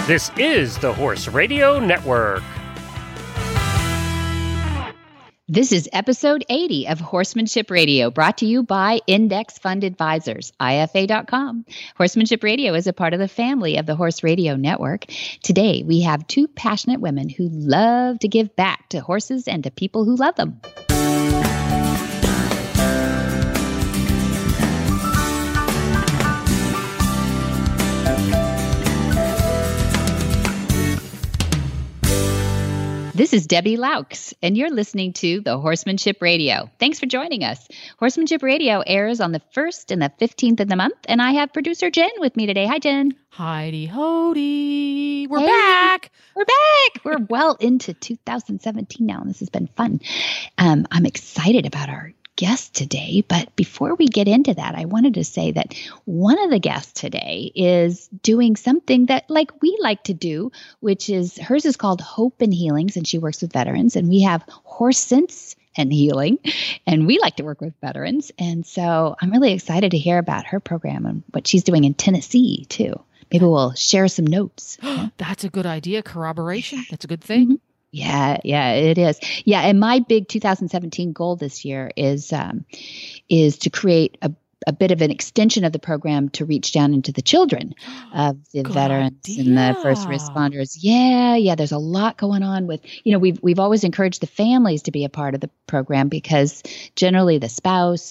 This is the Horse Radio Network. This is episode 80 of Horsemanship Radio, brought to you by Index Fund Advisors, IFA.com. Horsemanship Radio is a part of the family of the Horse Radio Network. Today, we have two passionate women who love to give back to horses and to people who love them. This is Debbie Laux, and you're listening to the Horsemanship Radio. Thanks for joining us. Horsemanship Radio airs on the 1st and the 15th of the month, and I have producer Jen with me today. Hi, Jen. Heidi Hody. We're back. We're back. We're well into 2017 now, and this has been fun. I'm excited about our guest today, but before we get into that, I wanted to say that one of the guests today is doing something that like we like to do, which is hers is called Hope and Healings, and she works with veterans, and we have Horse Sense and Healing, and we like to work with veterans. And so I'm really excited to hear about her program and what she's doing in Tennessee too. Maybe we'll share some notes. That's a good idea. Corroboration. That's a good thing. Mm-hmm. Yeah, it is. Yeah, and my big 2017 goal this year is to create a bit of an extension of the program to reach down into the children of the veterans and the first responders. Yeah, there's a lot going on with, we've always encouraged the families to be a part of the program because generally the spouse,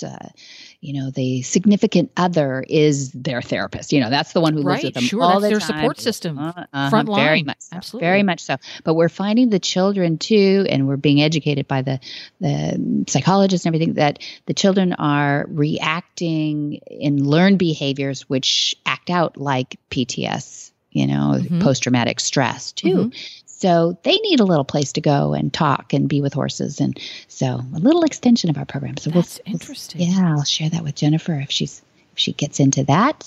the significant other is their therapist. That's the one who lives with them all the time. That's their support system. Front line. Very much so. Absolutely. Very much so. But we're finding the children too, and we're being educated by the psychologists and everything, that the children are reacting in learned behaviors which act out like PTS, post-traumatic stress too. Mm-hmm. So they need a little place to go and talk and be with horses. And so a little extension of our program. So that's interesting. Yeah, I'll share that with Jennifer if she gets into that.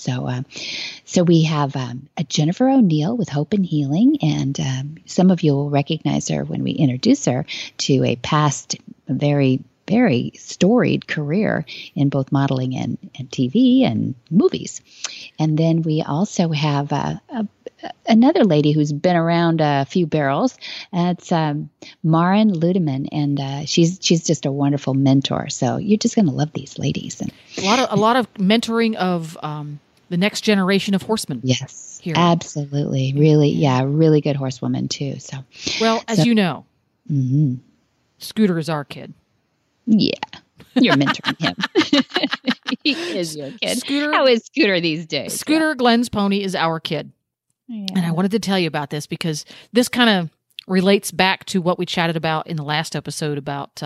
So we have a Jennifer O'Neill with Hope and Healing. And some of you will recognize her when we introduce her to a past very, very storied career in both modeling and TV and movies. And then we also have another lady who's been around a few barrels. It's Maren Ludeman, and she's just a wonderful mentor. So you're just going to love these ladies. And a lot of mentoring of the next generation of horsemen. Yes, here. Absolutely, really good horsewoman too. So as you know, mm-hmm. Scooter is our kid. Yeah, you're mentoring him. He is your kid. How is Scooter these days? Scooter, Glenn's pony, is our kid. Yeah. And I wanted to tell you about this because this kind of relates back to what we chatted about in the last episode about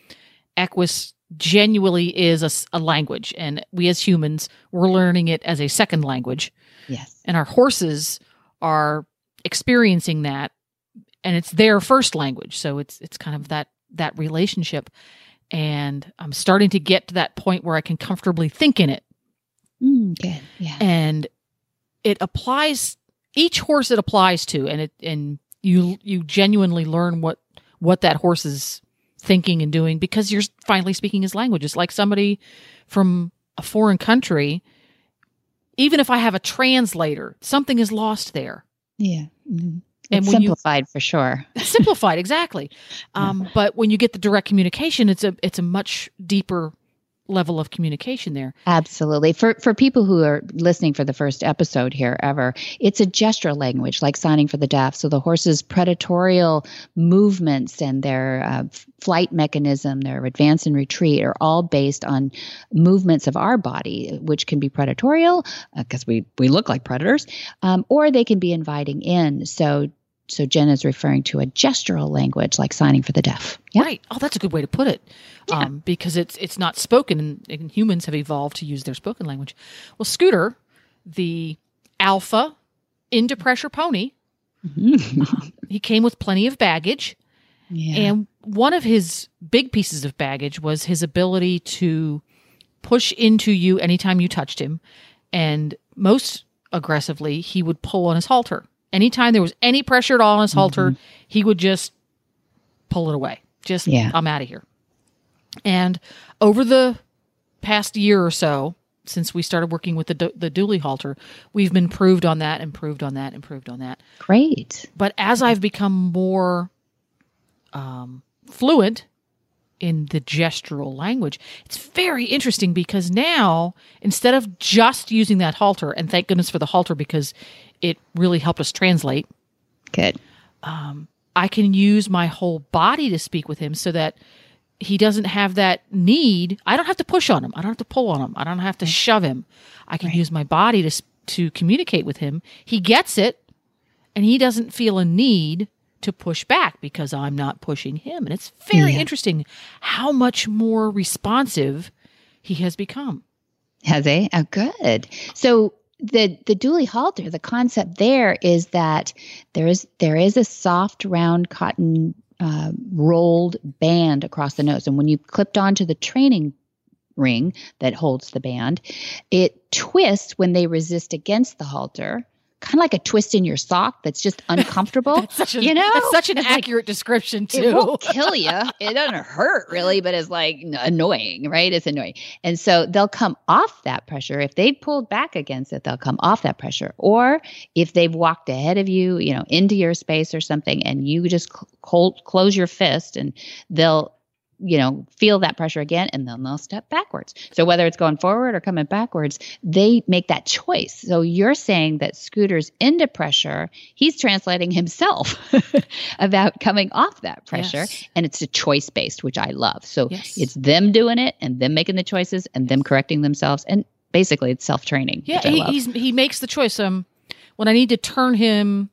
Equus genuinely is a language. And we as humans, we're learning it as a second language. Yes. And our horses are experiencing that, and it's their first language. So it's kind of that relationship. And I'm starting to get to that point where I can comfortably think in it. Good. Yeah. And it applies, each horse it applies to, and you genuinely learn what that horse is thinking and doing because you're finally speaking his language. It's like somebody from a foreign country, even if I have a translator, something is lost there. Yeah. Mm-hmm. And it's simplified for sure. Simplified, exactly. But when you get the direct communication, it's a much deeper level of communication there. Absolutely. For people who are listening for the first episode here ever, it's a gesture language like signing for the deaf. So the horse's predatorial movements and their flight mechanism, their advance and retreat are all based on movements of our body, which can be predatorial because we look like predators, or they can be inviting in. So Jen is referring to a gestural language like signing for the deaf. Yeah? Right. Oh, that's a good way to put it. Yeah. Because it's not spoken, and humans have evolved to use their spoken language. Well, Scooter, the alpha into pressure pony, he came with plenty of baggage. Yeah. And one of his big pieces of baggage was his ability to push into you anytime you touched him. And most aggressively, he would pull on his halter. Anytime there was any pressure at all on his halter, he would just pull it away. I'm out of here. And over the past year or so, since we started working with the dually halter, we've been improved on that, improved on that, improved on that. Great. But as I've become more fluent in the gestural language, it's very interesting because now, instead of just using that halter, and thank goodness for the halter because it really helped us translate. Good. I can use my whole body to speak with him so that he doesn't have that need. I don't have to push on him. I don't have to pull on him. I don't have to shove him. I can use my body to communicate with him. He gets it, and he doesn't feel a need to push back because I'm not pushing him. And it's very interesting how much more responsive he has become. Has he? Oh, good. So the dually halter, the concept there is that there is a soft, round cotton rolled band across the nose. And when you clipped onto the training ring that holds the band, it twists when they resist against the halter, kind of like a twist in your sock that's just uncomfortable. That's such an accurate description, too. It won't kill you. It doesn't hurt, really, but it's like annoying, right? It's annoying. And so they'll come off that pressure. If they've pulled back against it, they'll come off that pressure. Or if they've walked ahead of you, into your space or something, and you just close your fist, and they'll feel that pressure again, and then they'll step backwards. So whether it's going forward or coming backwards, they make that choice. So you're saying that Scooter's into pressure, he's translating himself about coming off that pressure. Yes. And it's a choice based, which I love. So it's them doing it and them making the choices and them correcting themselves. And basically it's self-training. Yeah, he makes the choice. When I need to turn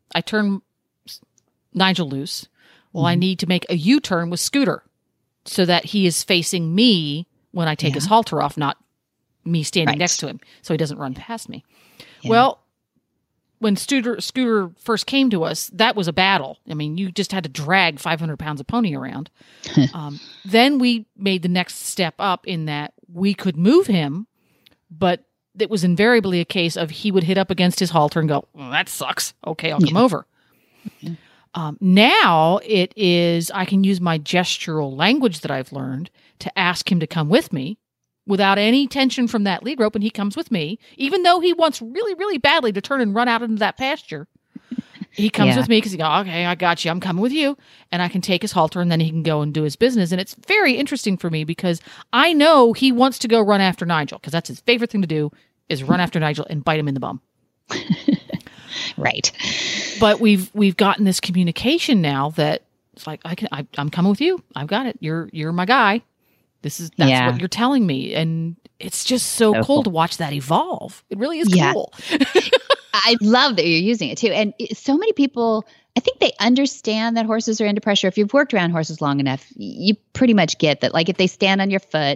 Nigel loose. Well, I need to make a U-turn with Scooter, so that he is facing me when I take his halter off, not me standing next to him, so he doesn't run past me. Yeah. Well, when Scooter first came to us, that was a battle. I mean, you just had to drag 500 pounds of pony around. Then we made the next step up in that we could move him, but it was invariably a case of he would hit up against his halter and go, well, that sucks. Okay, I'll come over. Yeah. Now it is, I can use my gestural language that I've learned to ask him to come with me without any tension from that lead rope, and he comes with me, even though he wants really, really badly to turn and run out into that pasture. He comes with me because he goes, okay, I got you. I'm coming with you. And I can take his halter, and then he can go and do his business. And it's very interesting for me because I know he wants to go run after Nigel because that's his favorite thing to do is run after Nigel and bite him in the bum. Right. But we've gotten this communication now that it's like I'm coming with you. I've got it. You're my guy. That's what you're telling me, and it's just so cool to watch that evolve. It really is cool. I love that you're using it too, and so many people, I think they understand that horses are into pressure. If you've worked around horses long enough, you pretty much get that. Like if they stand on your foot,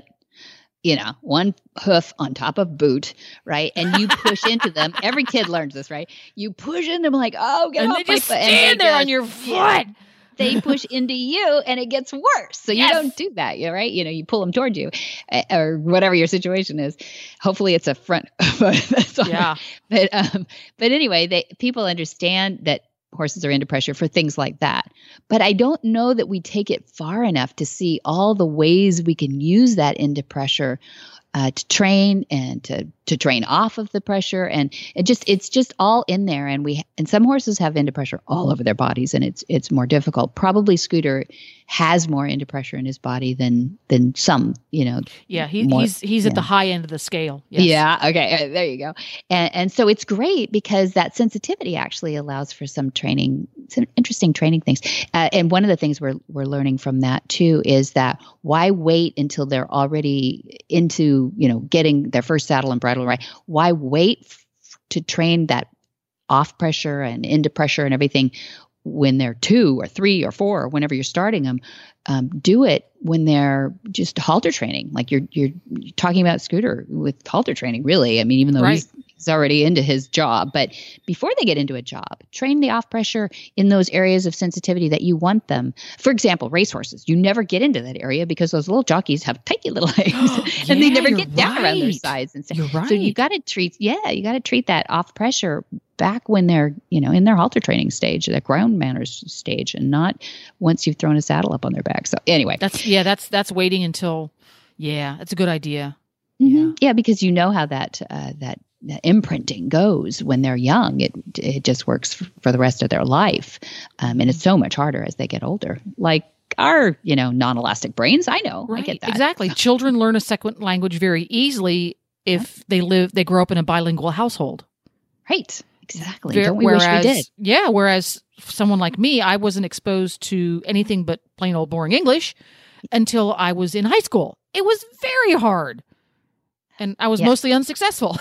one hoof on top of boot, right? And you push into them. Every kid learns this, right? You push into them like, oh, get off my foot. Stand there on your foot. They push into you and it gets worse. So you don't do that, right? You pull them toward you or whatever your situation is. Hopefully it's a front foot. That's all. Yeah. But anyway, people understand that horses are into pressure for things like that. But I don't know that we take it far enough to see all the ways we can use that into pressure to train and to train off of the pressure. And it's just all in there. And some horses have into pressure all over their bodies, and it's more difficult. Probably Scooter has more into pressure in his body than some, Yeah, he's at the high end of the scale. Yes. Yeah. Okay. There you go. And so it's great because that sensitivity actually allows for some training, some interesting training things. And one of the things we're learning from that too is that why wait until they're already into, getting their first saddle and bridle right? Why wait to train that off pressure and into pressure and everything when they're 2 or 3 or 4 or whenever you're starting them? Do it when they're just halter training. Like you're talking about Scooter with halter training, really. I mean, even though he's already into his job, but before they get into a job, train the off pressure in those areas of sensitivity that you want them. For example, racehorses, you never get into that area because those little jockeys have tiny little legs and they never get down around their sides and stuff. You're right. So you got to treat that off pressure back when they're, in their halter training stage, their ground manners stage, and not once you've thrown a saddle up on their back. So anyway, that's waiting until, that's a good idea. Yeah, because you know how that imprinting goes when they're young. It just works for the rest of their life, and it's so much harder as they get older. Like our non-elastic brains. I know, Right. I get that Exactly. Children learn a second language very easily if they grow up in a bilingual household. Right. Exactly. Don't we wish we did? Yeah. Whereas someone like me, I wasn't exposed to anything but plain old boring English until I was in high school. It was very hard. And I was mostly unsuccessful.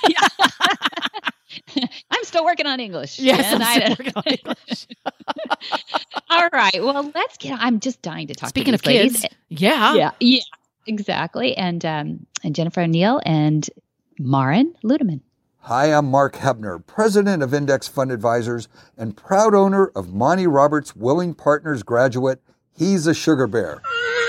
I'm still working on English. Yes, I'm still working on English. All right. Well, I'm just dying to talk Speaking to of these kids. ladies. Yeah. Yeah, exactly. And Jennifer O'Neill and Maren Ludeman. Hi, I'm Mark Hebner, president of Index Fund Advisors and proud owner of Monty Roberts Willing Partners graduate, He's a Sugar Bear.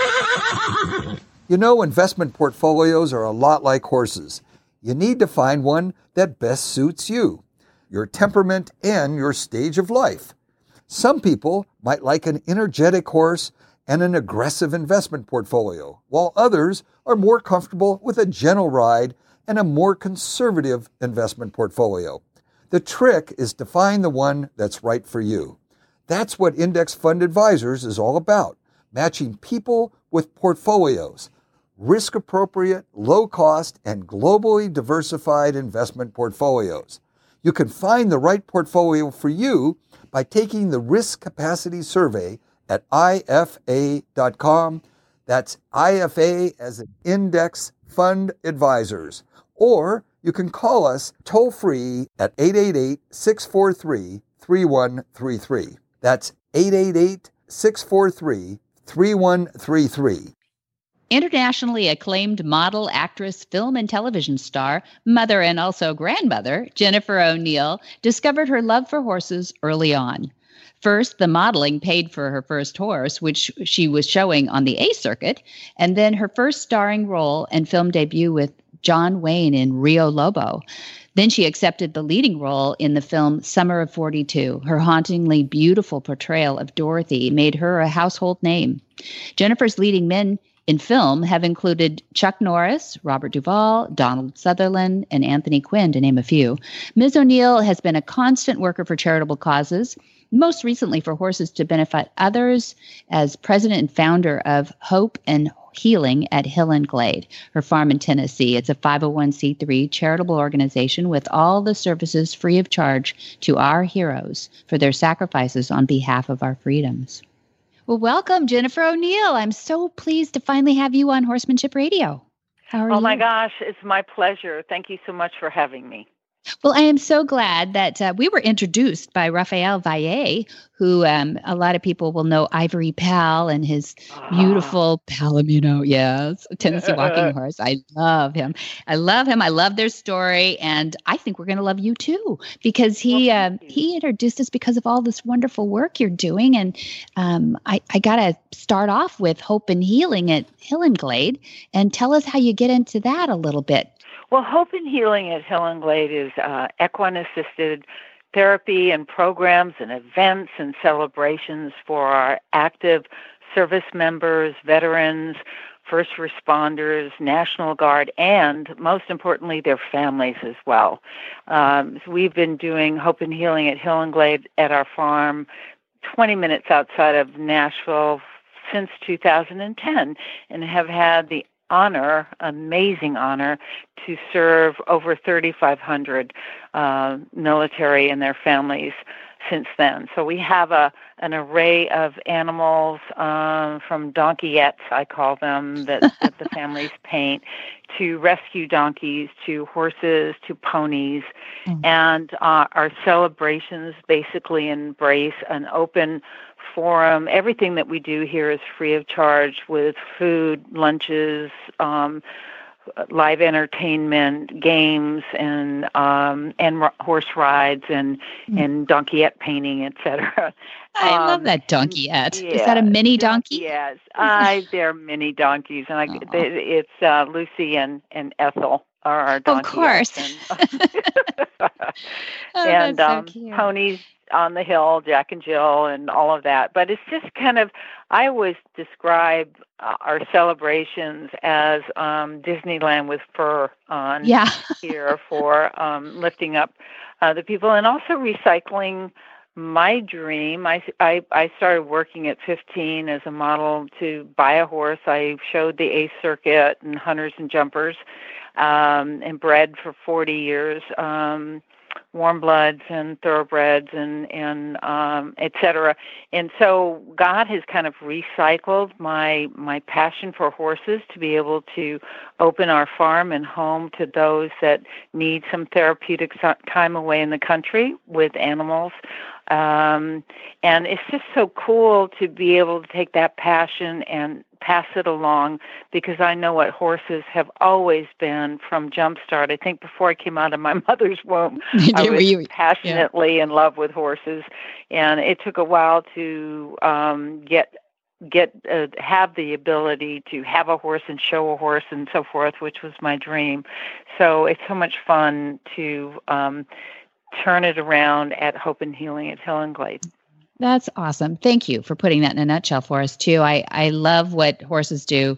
Investment portfolios are a lot like horses. You need to find one that best suits you, your temperament, and your stage of life. Some people might like an energetic horse and an aggressive investment portfolio, while others are more comfortable with a gentle ride and a more conservative investment portfolio. The trick is to find the one that's right for you. That's what Index Fund Advisors is all about, matching people with portfolios. Risk-appropriate, low-cost, and globally diversified investment portfolios. You can find the right portfolio for you by taking the Risk Capacity Survey at IFA.com. That's IFA as in Index Fund Advisors. Or you can call us toll-free at 888-643-3133. That's 888-643-3133. Internationally acclaimed model, actress, film, and television star, mother, and also grandmother, Jennifer O'Neill, discovered her love for horses early on. First, the modeling paid for her first horse, which she was showing on the A circuit, and then her first starring role and film debut with John Wayne in Rio Lobo. Then she accepted the leading role in the film Summer of 42. Her hauntingly beautiful portrayal of Dorothy made her a household name. Jennifer's leading men in film have included Chuck Norris, Robert Duvall, Donald Sutherland, and Anthony Quinn, to name a few. Ms. O'Neill has been a constant worker for charitable causes, most recently for Horses to Benefit Others, as president and founder of Hope and Healing at Hill and Glade, her farm in Tennessee. It's a 501c3 charitable organization with all the services free of charge to our heroes for their sacrifices on behalf of our freedoms. Well, welcome, Jennifer O'Neill. I'm so pleased to finally have you on Horsemanship Radio. How are you? Oh, my gosh. It's my pleasure. Thank you so much for having me. Well, I am so glad that we were introduced by Raphael Valle, who a lot of people will know Ivory Pal and his beautiful Palomino, yes, Tennessee walking horse. I love him. I love their story. And I think we're going to love you too, because he introduced us because of all this wonderful work you're doing. And I got to start off with Hope and Healing at Hill and Glade, and tell us how you get into that a little bit. Well, Hope and Healing at Hill and Glade is equine-assisted therapy and programs and events and celebrations for our active service members, veterans, first responders, National Guard, and most importantly, their families as well. So we've been doing Hope and Healing at Hill and Glade at our farm 20 minutes outside of Nashville since 2010 and have had the amazing honor, to serve over 3,500 military and their families since then. So we have an array of animals, from donkeyettes, I call them, that the families paint, to rescue donkeys, to horses, to ponies. And our celebrations basically embrace an open forum. Everything that we do here is free of charge, with food, lunches, live entertainment, games, and horse rides, and donkeyette painting, etc. I love that donkeyette. Is that a mini donkey? Yes, they're mini donkeys, and it's Lucy and Ethel are our donkeyettes. Of course. And that's so cute. ponies. on the hill, Jack and Jill, and all of that. But it's just kind of, I always describe our celebrations as Disneyland with fur on here for lifting up the people, and also recycling my dream. I started working at 15 as a model to buy a horse. I showed the Ace Circuit and Hunters and Jumpers, and bred for 40 years, warm bloods and thoroughbreds and et cetera. And so God has kind of recycled my passion for horses to be able to open our farm and home to those that need some therapeutic time away in the country with animals. And it's just so cool to be able to take that passion and pass it along, because I know what horses have always been from Jumpstart. I think before I came out of my mother's womb, I was passionately in love with horses, and it took a while to have the ability to have a horse and show a horse and so forth, which was my dream. So it's so much fun to turn it around at Hope and Healing at Hill and Glade. That's awesome. Thank you for putting that in a nutshell for us too. I love what horses do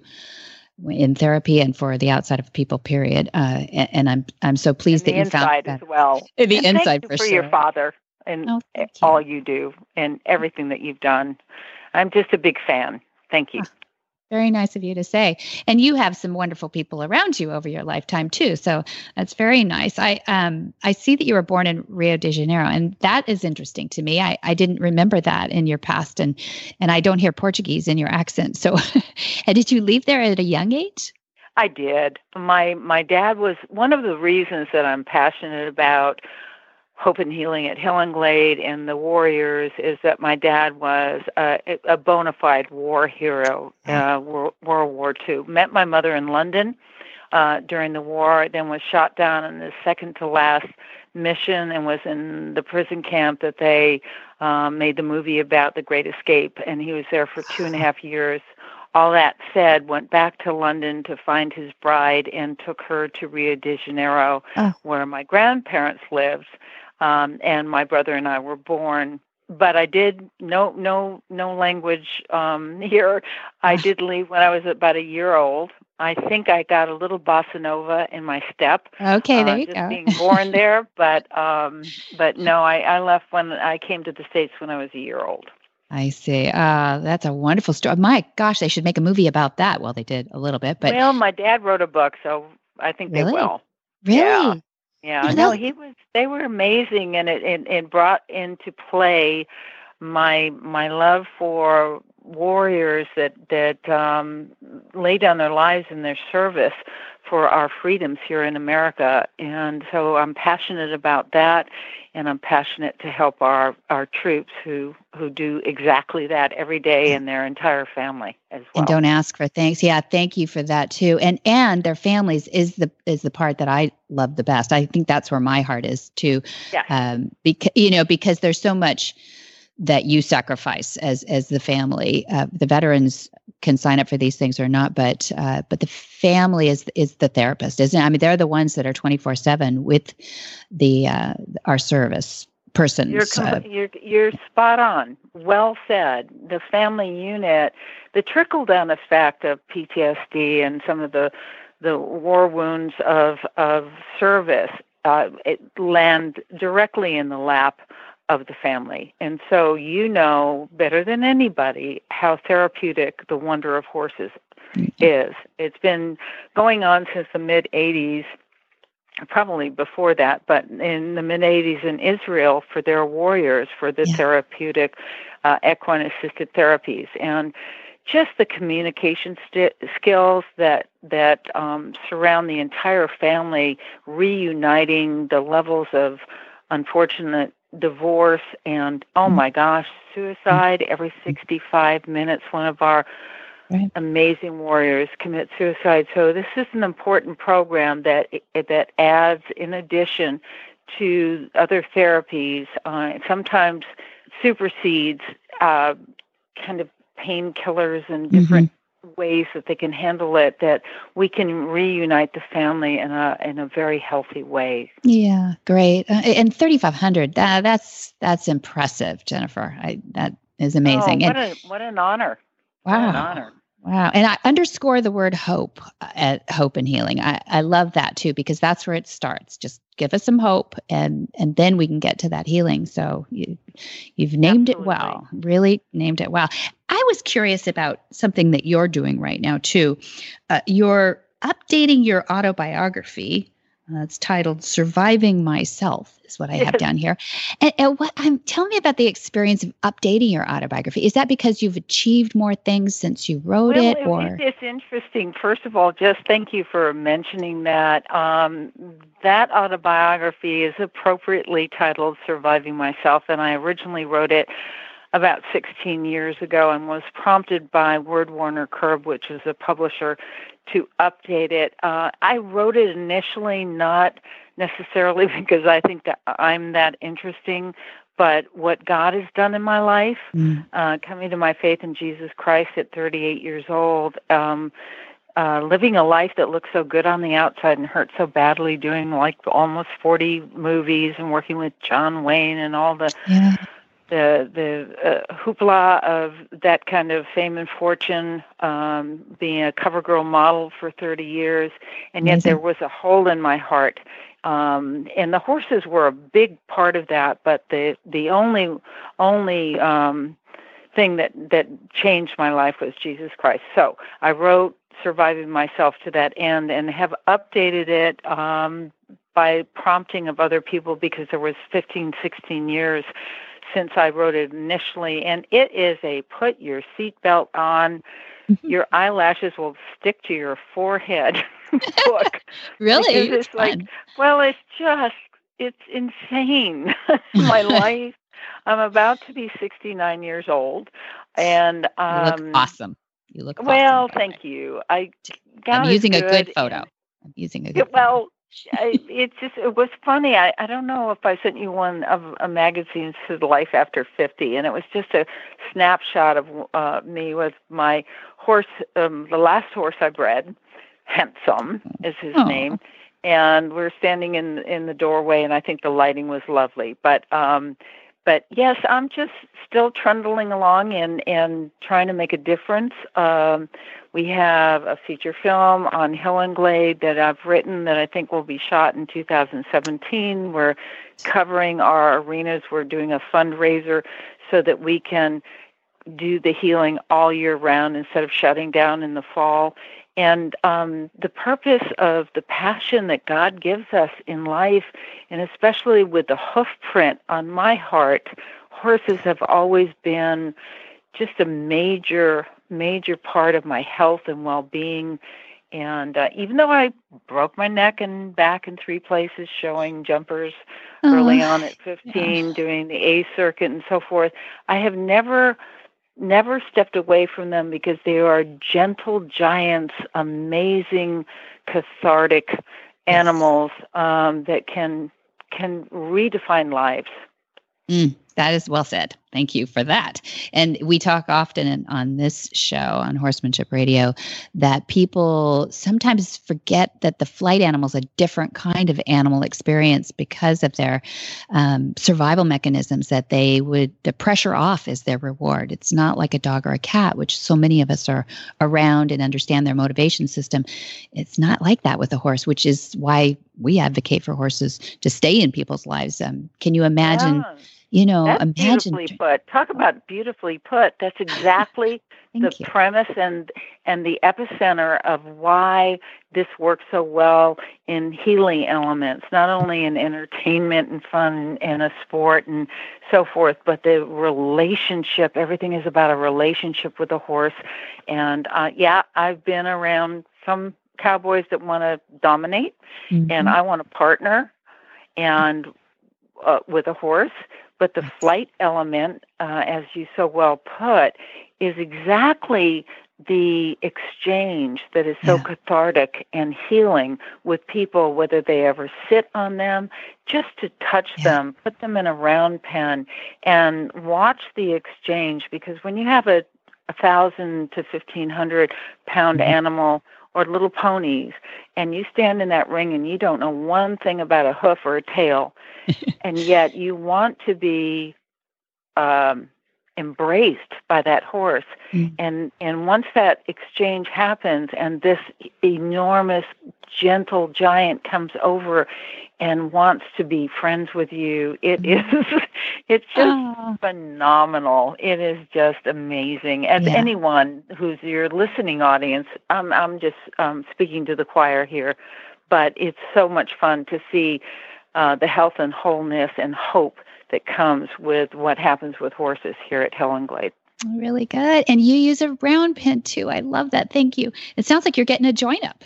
in therapy and for the outside of people, period. And I'm so pleased that you found that as well. The and inside thank you for your father and all you do and everything that you've done. I'm just a big fan. Thank you. Very nice of you to say. And you have some wonderful people around you over your lifetime too. So that's very nice. I see that you were born in Rio de Janeiro, and that is interesting to me. I didn't remember that in your past, and I don't hear Portuguese in your accent. So and did you leave there at a young age? I did. My dad was one of the reasons that I'm passionate about Hope and Healing at Hill and Glade and the Warriors is that my dad was a bona fide war hero, World War II. Met my mother in London during the war, then was shot down in the second to last mission and was in the prison camp that they made the movie about, The Great Escape, and he was there for 2.5 years. All that said, went back to London to find his bride and took her to Rio de Janeiro, where my grandparents lived. And my brother and I were born, but I did no language here. I did leave when I was about a year old. I think I got a little bossa nova in my step. Okay, there you just go. Being born there, but no, I left when I came to the States when I was a year old. I see. That's a wonderful story. My gosh, they should make a movie about that. Well, they did a little bit, but well, my dad wrote a book, so I think they will. Really? Yeah, no, they were amazing, and it brought into play my love for warriors that lay down their lives in their service for our freedoms here in America. And so I'm passionate about that, and I'm passionate to help our troops who do exactly that every day, and their entire family as well. And don't ask for thanks. Yeah, thank you for that too. And their families is the part that I love the best. I think that's where my heart is too. Yeah. Because there's so much that you sacrifice as the family. The veterans can sign up for these things or not, but the family is the therapist, isn't it? I mean, they're the ones that are 24/7 with our service persons. You're spot on. Well said. The family unit, the trickle down effect of PTSD and some of the war wounds of service, it land directly in the lap of the family. And so you know better than anybody how therapeutic the wonder of horses is. It's been going on since the mid-'80s, probably before that, but in the mid-'80s in Israel for their warriors, for the therapeutic equine-assisted therapies. And just the communication skills that surround the entire family, reuniting the levels of unfortunate divorce and, oh my gosh, suicide every 65 minutes. One of our amazing warriors commit suicide. So this is an important program that adds, in addition to other therapies, sometimes supersedes kind of painkillers and different ways that they can handle it, that we can reunite the family in a very healthy way. Yeah, great. And 3,500, that's impressive, Jennifer. That is amazing. Oh, what an honor. Wow. What an honor. Wow. And I underscore the word hope at Hope and Healing. I love that too, because that's where it starts. Just give us some hope and then we can get to that healing. So you've named it well, really named it well. I was curious about something that you're doing right now too. You're updating your autobiography. It's titled "Surviving Myself" is what I have down here. And tell me about the experience of updating your autobiography. Is that because you've achieved more things since you wrote it, or it's interesting? First of all, just thank you for mentioning that. That autobiography is appropriately titled "Surviving Myself," and I originally wrote it about 16 years ago and was prompted by Word Warner Curb, which is a publisher, to update it. I wrote it initially not necessarily because I think that I'm that interesting, but what God has done in my life, coming to my faith in Jesus Christ at 38 years old, living a life that looks so good on the outside and hurts so badly, doing like almost 40 movies and working with John Wayne and all the hoopla of that kind of fame and fortune, being a cover girl model for 30 years, and yet there was a hole in my heart. And the horses were a big part of that, but the only thing that changed my life was Jesus Christ. So I wrote Surviving Myself to that end and have updated it by prompting of other people, because there was 15, 16 years since I wrote it initially, and it is a put your seatbelt on, your eyelashes will stick to your forehead book. Really? Because it's like, well, it's insane. My life. I'm about to be 69 years old, and you look awesome. You look well. Awesome, thank you. I'm using a good photo. I'm using a good photo. It was funny. I don't know if I sent you one of a magazine said Life After 50, and it was just a snapshot of me with my horse, the last horse I bred, Handsome is his name, and we're standing in the doorway, and I think the lighting was lovely. But yes, I'm just still trundling along and trying to make a difference. We have a feature film on Helen Glade that I've written that I think will be shot in 2017. We're covering our arenas. We're doing a fundraiser so that we can do the healing all year round instead of shutting down in the fall. And the purpose of the passion that God gives us in life, and especially with the hoof print on my heart, horses have always been just a major part of my health and well-being. And even though I broke my neck and back in 3 places showing jumpers early on at 15, doing the A circuit and so forth, I have never stepped away from them, because they are gentle giants, amazing, cathartic animals that can redefine lives. That is well said. Thank you for that. And we talk often on this show, on Horsemanship Radio, that people sometimes forget that the flight animal is a different kind of animal experience because of their survival mechanisms, that the pressure off is their reward. It's not like a dog or a cat, which so many of us are around and understand their motivation system. It's not like that with a horse, which is why we advocate for horses to stay in people's lives. Can you imagine? That's beautifully put. Talk about beautifully put. That's exactly the premise and the epicenter of why this works so well in healing elements, not only in entertainment and fun and a sport and so forth, but the relationship. Everything is about a relationship with a horse. And I've been around some cowboys that want to dominate, and I want to partner and with a horse. But the flight element, as you so well put, is exactly the exchange that is so cathartic and healing with people, whether they ever sit on them, just to touch them, put them in a round pen, and watch the exchange. Because when you have a 1,000 to 1,500 pound animal or little ponies, and you stand in that ring and you don't know one thing about a hoof or a tail, and yet you want to be embraced by that horse. And once that exchange happens and this enormous, gentle giant comes over and wants to be friends with you, it's just phenomenal. It is just amazing. As anyone who's your listening audience, I'm just speaking to the choir here, but it's so much fun to see the health and wholeness and hope that comes with what happens with horses here at Hill and Glade. Really good. And you use a round pen too. I love that. Thank you. It sounds like you're getting a join up.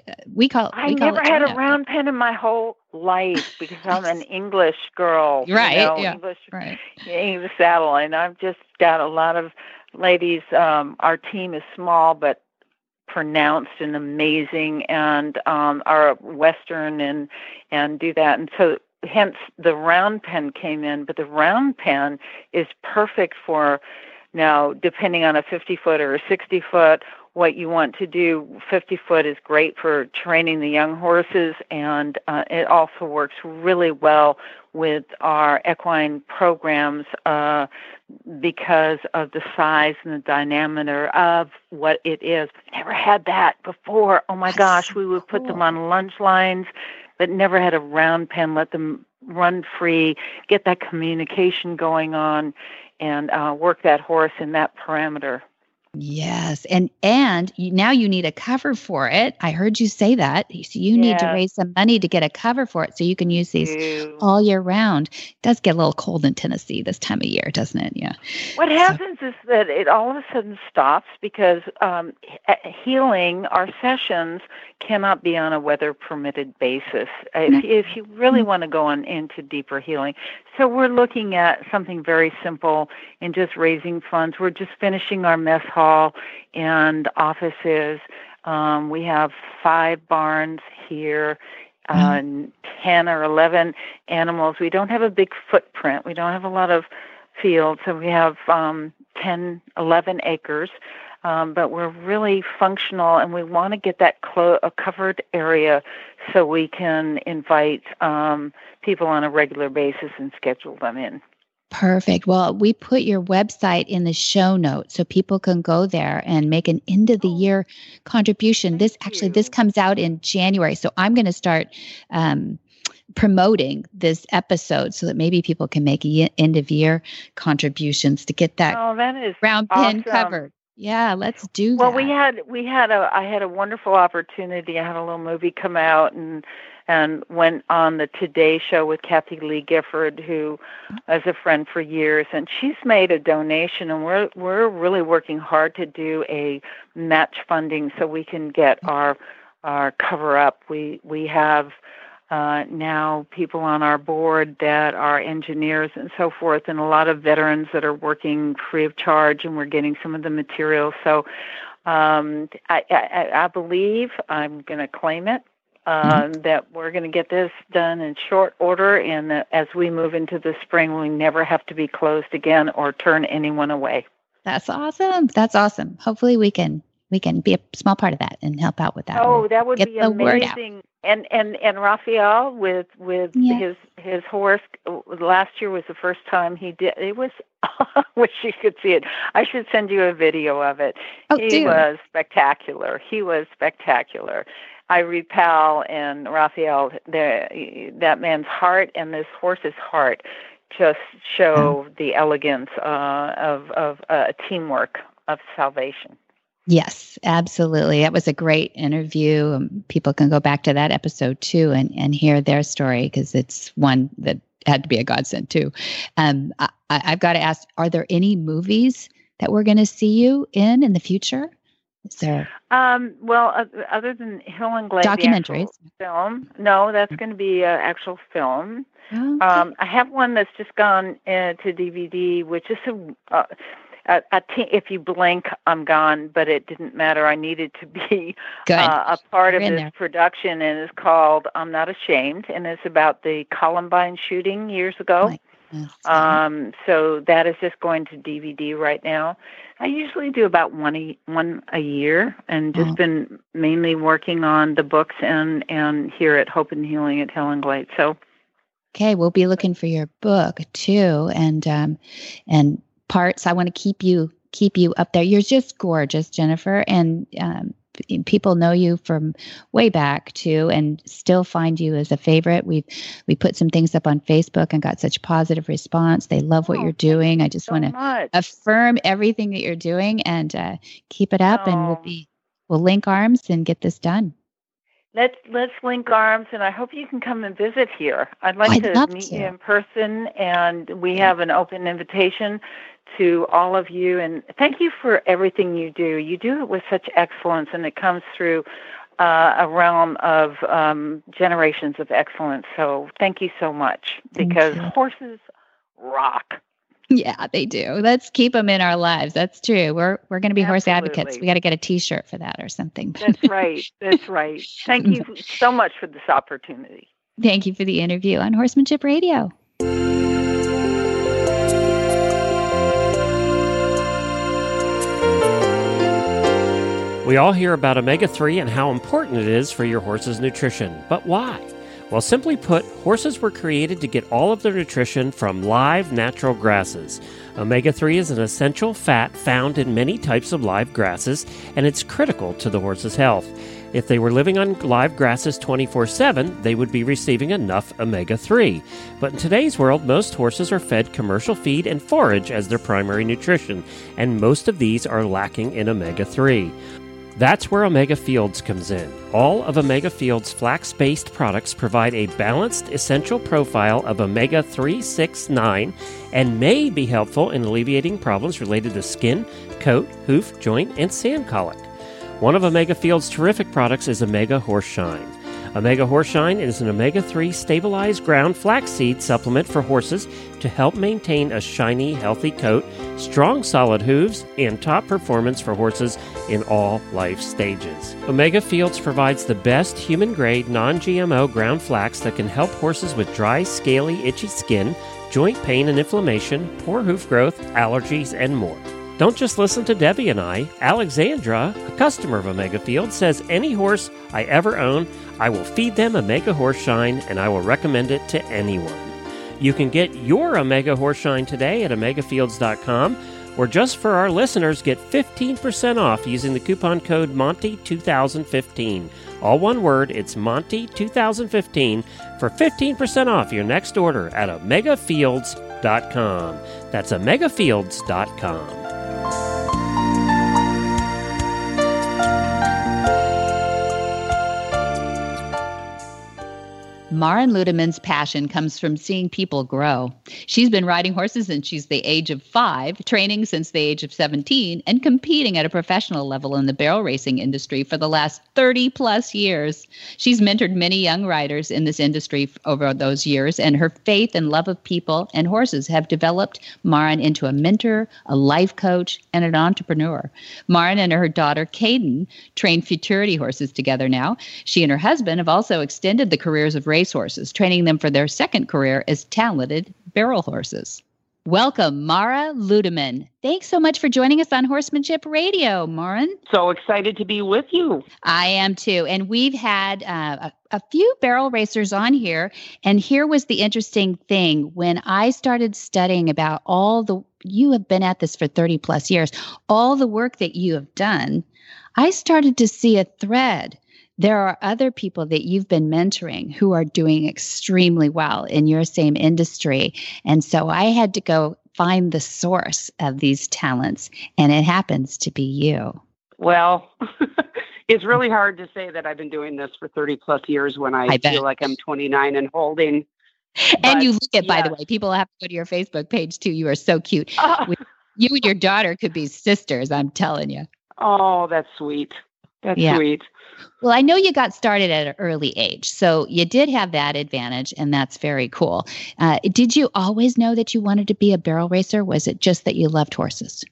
I never had a round pen in my whole life because I'm an English girl. Right. English saddle. And I've just got a lot of ladies. Our team is small, but pronounced and amazing, and are Western and do that. And so hence the round pen came in, but the round pen is perfect for now, depending on a 50-foot or a 60-foot, what you want to do. 50-foot is great for training the young horses, and it also works really well with our equine programs because of the size and the diameter of what it is. Never had that before. Oh my gosh, we would put them on lunge lines, but never had a round pen, let them run free, get that communication going on, and work that horse in that parameter. Yes. And now you need a cover for it. I heard you say that. So you need to raise some money to get a cover for it so you can use these all year round. It does get a little cold in Tennessee this time of year, doesn't it? Yeah. What happens is that it all of a sudden stops because healing, our sessions, cannot be on a weather-permitted basis if you really want to go into deeper healing. So we're looking at something very simple in just raising funds. We're just finishing our mess hall and offices. We have 5 barns here, 10 or 11 animals. We don't have a big footprint. We don't have a lot of fields. So we have 10, 11 acres. But we're really functional, and we want to get that a covered area so we can invite people on a regular basis and schedule them in. Perfect. Well, we put your website in the show notes so people can go there and make an end of the year contribution. This comes out in January, so I'm going to start promoting this episode so that maybe people can make end of year contributions to get that, that is round awesome. pin covered. Yeah, let's do that. Well, I had a wonderful opportunity. I had a little movie come out and went on the Today Show with Kathy Lee Gifford, who is a friend for years, and she's made a donation, and we're really working hard to do a match funding so we can get our cover up. We have now people on our board that are engineers and so forth, and a lot of veterans that are working free of charge, and we're getting some of the materials. So I believe I'm going to claim it, that we're going to get this done in short order, and that as we move into the spring, we never have to be closed again or turn anyone away. That's awesome. That's awesome. Hopefully we can be a small part of that and help out with that. Oh, that would be amazing. And Raphael with his horse, last year was the first time he did. It was, I wish you could see it. I should send you a video of it. He was spectacular. Irene Powell and Raphael, that man's heart and this horse's heart just show the elegance of teamwork of salvation. Yes, absolutely. That was a great interview. People can go back to that episode too and hear their story because it's one that had to be a godsend too. I've got to ask, are there any movies that we're going to see you in the future? Is there? Well, other than Hill and Glade, documentaries, film. No, that's going to be an actual film. Okay. I have one that's just gone to DVD, which is if you blink, I'm gone, but it didn't matter. I needed to be a part of this production, and it's called I'm Not Ashamed, and it's about the Columbine shooting years ago. So that is just going to DVD right now. I usually do about one a year, and just been mainly working on the books and here at Hope and Healing at Helen Glade. So, okay, we'll be looking for your book too, and parts. I want to keep you up there. You're just gorgeous, Jennifer, and people know you from way back too, and still find you as a favorite. We put some things up on Facebook and got such positive response. They love what you're doing. I just want to affirm everything that you're doing, and keep it up. And we'll link arms and get this done. Let's link arms, and I hope you can come and visit here. I'd like to meet you in person, and we have an open invitation to all of you, and thank you for everything you do. You do it with such excellence, and it comes through a realm of generations of excellence. So thank you so much, because horses rock. Yeah, they do. Let's keep them in our lives. That's true. We're going to be horse advocates. We got to get a T-shirt for that or something. That's right. That's right. Thank you so much for this opportunity. Thank you for the interview on Horsemanship Radio. We all hear about omega-3 and how important it is for your horse's nutrition. But why? Well, simply put, horses were created to get all of their nutrition from live, natural grasses. Omega-3 is an essential fat found in many types of live grasses, and it's critical to the horse's health. If they were living on live grasses 24/7, they would be receiving enough omega-3. But in today's world, most horses are fed commercial feed and forage as their primary nutrition, and most of these are lacking in omega-3. That's where Omega Fields comes in. All of Omega Fields' flax-based products provide a balanced, essential profile of omega-3, 6, 9, and may be helpful in alleviating problems related to skin, coat, hoof, joint, and sand colic. One of Omega Fields' terrific products is Omega Horse Shine. Omega Horse Shine is an omega-3 stabilized ground flaxseed supplement for horses to help maintain a shiny, healthy coat, strong, solid hooves, and top performance for horses in all life stages. Omega Fields provides the best human-grade, non-GMO ground flax that can help horses with dry, scaly, itchy skin, joint pain and inflammation, poor hoof growth, allergies, and more. Don't just listen to Debbie and I. Alexandra, a customer of Omega Fields, says any horse I ever own, I will feed them Omega Horse Shine, and I will recommend it to anyone. You can get your Omega Horse Shine today at omegafields.com, or just for our listeners, get 15% off using the coupon code Monty2015. All one word, it's Monty2015 for 15% off your next order at omegafields.com. That's omegafields.com. Maren Ludeman's passion comes from seeing people grow. She's been riding horses since she's the age of 5, training since the age of 17, and competing at a professional level in the barrel racing industry for the last 30 plus years. She's mentored many young riders in this industry over those years, and her faith and love of people and horses have developed Maren into a mentor, a life coach, and an entrepreneur. Maren and her daughter, Caden, train futurity horses together now. She and her husband have also extended the careers of racehorses, training them for their second career as talented barrel horses. Welcome, Mara Ludeman. Thanks so much for joining us on Horsemanship Radio, Maren. So excited to be with you. I am too. And we've had a few barrel racers on here. And here was the interesting thing. When I started studying about you have been at this for 30 plus years, all the work that you have done, I started to see a thread. There are other people that you've been mentoring who are doing extremely well in your same industry. And so I had to go find the source of these talents, and it happens to be you. Well, it's really hard to say that I've been doing this for 30 plus years when I feel like I'm 29 and holding. And you look at, by the way, people have to go to your Facebook page too. You are so cute. You and your daughter could be sisters, I'm telling you. Oh, that's sweet. That's sweet. Well, I know you got started at an early age, so you did have that advantage, and that's very cool. Did you always know that you wanted to be a barrel racer? Was it just that you loved horses?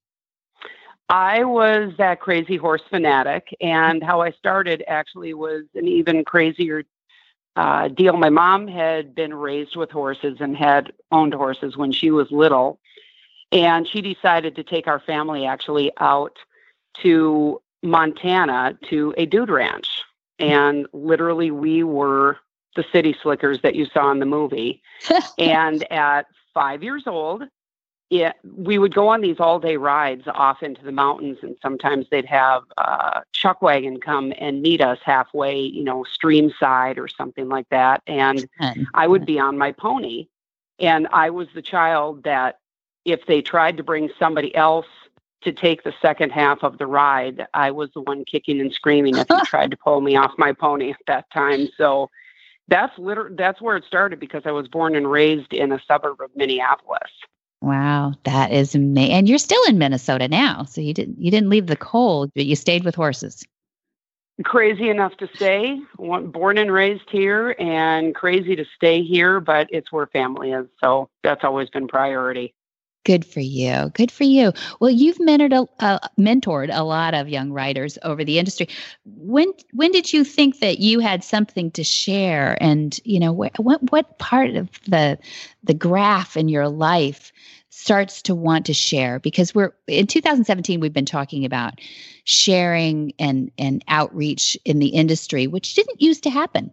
I was that crazy horse fanatic, and how I started actually was an even crazier deal. My mom had been raised with horses and had owned horses when she was little. And she decided to take our family actually out to Montana to a dude ranch. And literally we were the city slickers that you saw in the movie. And at 5 years old, we would go on these all-day rides off into the mountains, and sometimes they'd have a chuck wagon come and meet us halfway, stream side or something like that. And I would be on my pony. And I was the child that if they tried to bring somebody else to take the second half of the ride, I was the one kicking and screaming if he tried to pull me off my pony at that time. So that's where it started, because I was born and raised in a suburb of Minneapolis. Wow, that is amazing. And you're still in Minnesota now, so you didn't leave the cold, but you stayed with horses. Crazy enough to stay, born and raised here, and crazy to stay here, but it's where family is. So that's always been priority. Good for you. Good for you. Well, you've mentored a lot of young riders over the industry. When did you think that you had something to share? And, what part of the graph in your life starts to want to share? Because we're in 2017, we've been talking about sharing and outreach in the industry, which didn't used to happen.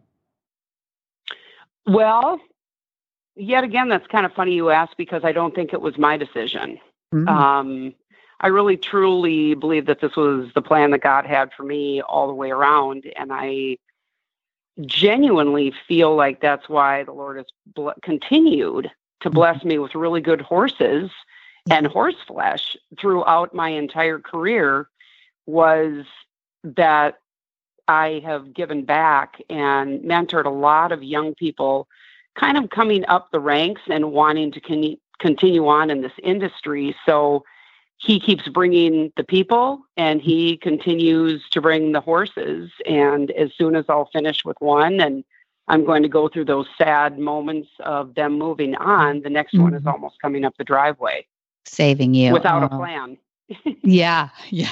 Well, yet again, that's kind of funny you ask, because I don't think it was my decision. Mm-hmm. I really, truly believe that this was the plan that God had for me all the way around. And I genuinely feel like that's why the Lord has continued to bless me with really good horses and horse flesh throughout my entire career, was that I have given back and mentored a lot of young people kind of coming up the ranks and wanting to continue on in this industry. So he keeps bringing the people, and he continues to bring the horses. And as soon as I'll finish with one, and I'm going to go through those sad moments of them moving on, the next one is almost coming up the driveway. Saving you. Without a plan. Yeah.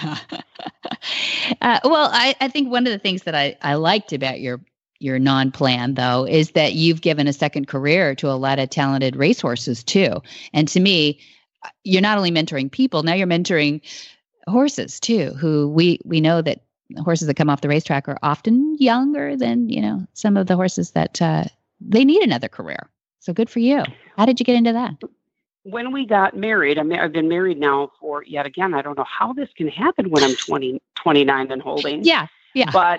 Well, I think one of the things that I liked about your non-plan, though, is that you've given a second career to a lot of talented racehorses too. And to me, you're not only mentoring people, now you're mentoring horses too, who we know that horses that come off the racetrack are often younger than, some of the horses that they need another career. So good for you. How did you get into that? When we got married, I've been married now for, yet again, I don't know how this can happen when I'm 29 and holding. Yeah. But